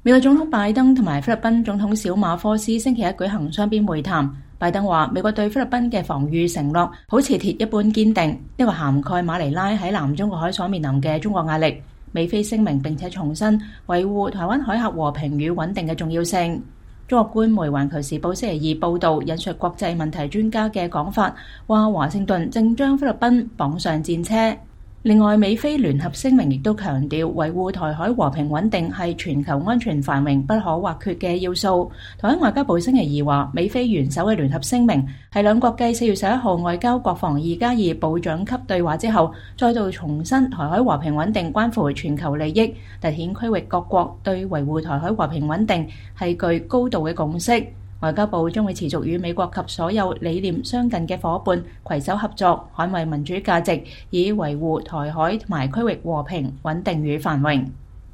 美國總統拜登同埋菲律賓總統小馬科斯星期一舉行雙邊會談。拜登話：美國對菲律賓嘅防禦承諾好似鐵一般堅定，呢個涵蓋馬尼拉喺南中國海所面臨嘅中國壓力。美菲聲明並且重申維護台灣海峽和平與穩定嘅重要性。中國官媒《環球時報》星期二報導引述國際問題專家嘅講法，話華盛頓正將菲律賓綁上戰車。另外，美菲聯合聲明亦都強調維護台海和平穩定係全球安全繁榮不可或缺嘅要素。台灣外交部星期二話，美菲元首嘅聯合聲明係兩國繼4月11號外交國防2+2部長級對話之後，再度重申台海和平穩定關乎全球利益，凸顯區域各國對維護台海和平穩定係具高度嘅共識。外交部將會持續與美國及所有理念相近嘅夥伴攜手合作，捍衛民主價值，以維護台海同埋區域和平穩定與繁榮。